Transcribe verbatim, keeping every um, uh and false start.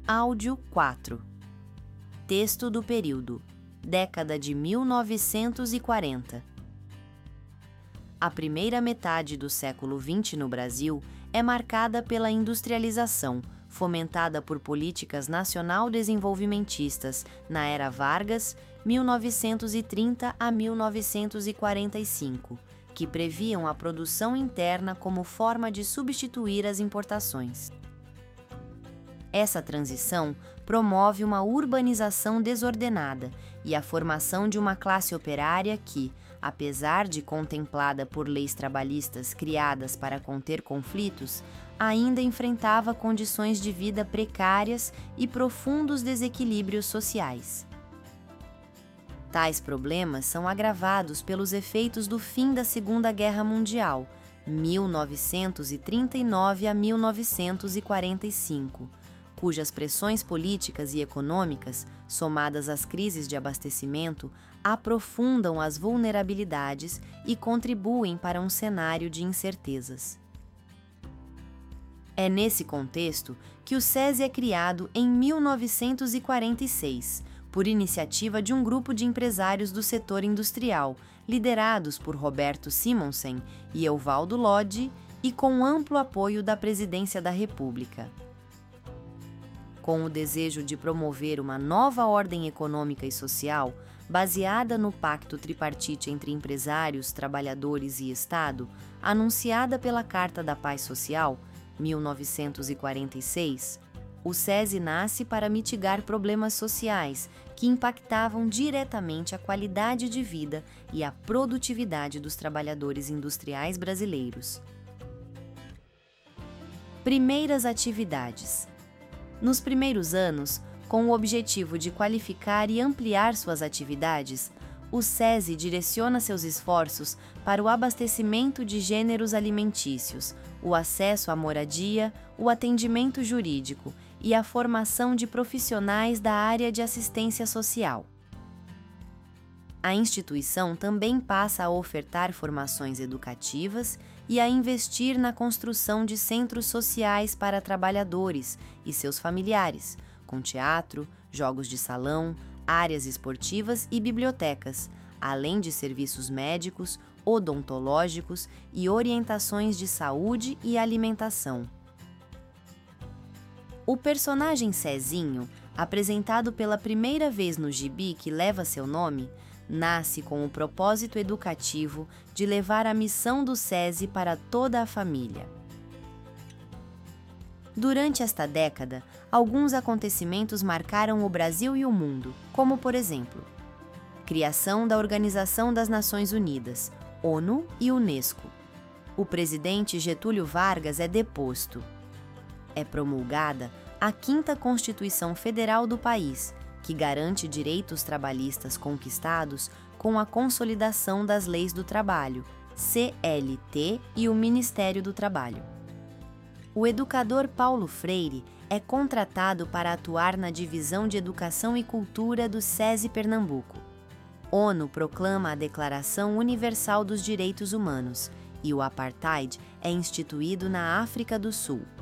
Áudio quatro. Texto do período, década de mil novecentos e quarenta. A primeira metade do século vinte no Brasil é marcada pela industrialização, fomentada por políticas nacional-desenvolvimentistas na era Vargas, mil novecentos e trinta a mil novecentos e quarenta e cinco, que previam a produção interna como forma de substituir as importações. Essa transição promove uma urbanização desordenada e a formação de uma classe operária que, apesar de contemplada por leis trabalhistas criadas para conter conflitos, ainda enfrentava condições de vida precárias e profundos desequilíbrios sociais. Tais problemas são agravados pelos efeitos do fim da Segunda Guerra Mundial, mil novecentos e trinta e nove a mil novecentos e quarenta e cinco, cujas pressões políticas e econômicas, somadas às crises de abastecimento, aprofundam as vulnerabilidades e contribuem para um cenário de incertezas. É nesse contexto que o SESI é criado em mil novecentos e quarenta e seis, por iniciativa de um grupo de empresários do setor industrial, liderados por Roberto Simonsen e Evaldo Lodge, e com amplo apoio da Presidência da República. Com o desejo de promover uma nova ordem econômica e social, baseada no Pacto Tripartite entre empresários, trabalhadores e Estado, anunciada pela Carta da Paz Social, mil novecentos e quarenta e seis, o SESI nasce para mitigar problemas sociais que impactavam diretamente a qualidade de vida e a produtividade dos trabalhadores industriais brasileiros. Primeiras atividades. Nos primeiros anos, com o objetivo de qualificar e ampliar suas atividades, o SESI direciona seus esforços para o abastecimento de gêneros alimentícios, o acesso à moradia, o atendimento jurídico e a formação de profissionais da área de assistência social. A instituição também passa a ofertar formações educativas e a investir na construção de centros sociais para trabalhadores e seus familiares, com teatro, jogos de salão, áreas esportivas e bibliotecas, além de serviços médicos, odontológicos e orientações de saúde e alimentação. O personagem Cezinho, apresentado pela primeira vez no gibi que leva seu nome, nasce com o propósito educativo de levar a missão do SESI para toda a família. Durante esta década, alguns acontecimentos marcaram o Brasil e o mundo, como, por exemplo, criação da Organização das Nações Unidas, ONU e Unesco. O presidente Getúlio Vargas é deposto. É promulgada a quinta Constituição Federal do país, que garante direitos trabalhistas conquistados com a consolidação das leis do trabalho, C L T e o Ministério do Trabalho. O educador Paulo Freire é contratado para atuar na Divisão de Educação e Cultura do SESI Pernambuco. ONU proclama a Declaração Universal dos Direitos Humanos e o Apartheid é instituído na África do Sul.